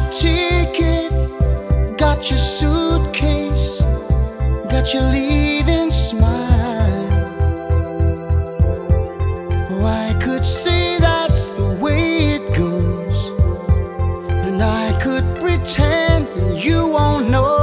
your ticket, got your suitcase, got your leaving smile. Oh, I could say that's the way it goes, and I could pretend and you won't know.